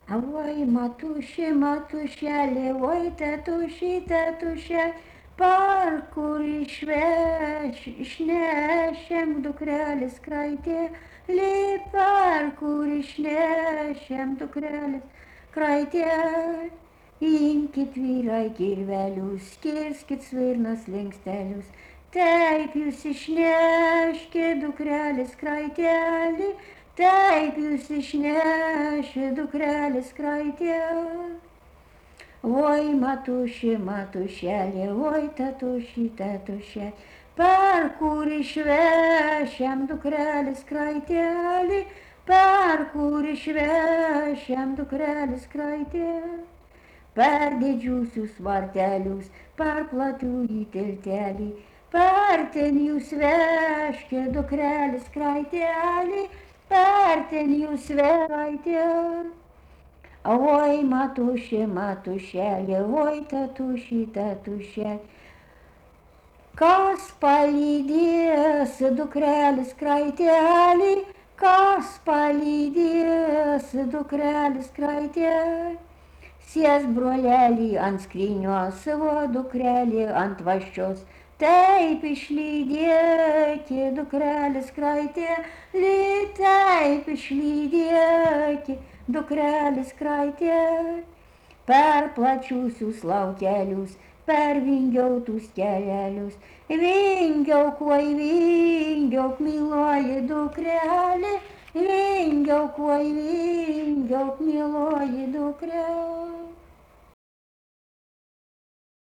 Oi, matušė, matušėlė, oi, tėtušė, tėtušė, par kur išnešėm dukrelės kraitėlį, par kur išnešėm dukrelės kraitėlį. Imkit vyrai kirvelius, kirskit svirnas lenkstelius, taip jūs išneškit dukrelės kraitelį, taip jūs išneškit dukrelės kraitelį. Oi, matušė, matušėlė, oi, tėtušė, tėtušė, per kur išvešiam dukrelės kraitelį, per kur išvešiam dukrelės kraitelį. Per didžiusius vartelius, per platųjį tiltelį, per ten jūs veškė dukrelės kraitelį, per ten jūs veškė. Oi, matušė, matušėlė, oi, tėtušė, tėtušė, kas palydės dukrelės kraitelį, kas palydės dukrelės kraitelį. Sės brolelį ant skrynios, savo dukrelį ant vaščios, taip išlydėki dukrelės kraitelį, taip išlydėki dukrelės kraitelį. Per plačiusius laukelius, per vingiautus kelelius, vingiauk, oi vingiauk, myloji dukrelė, vingiauk, oi vingiauk, myloji dukrelė.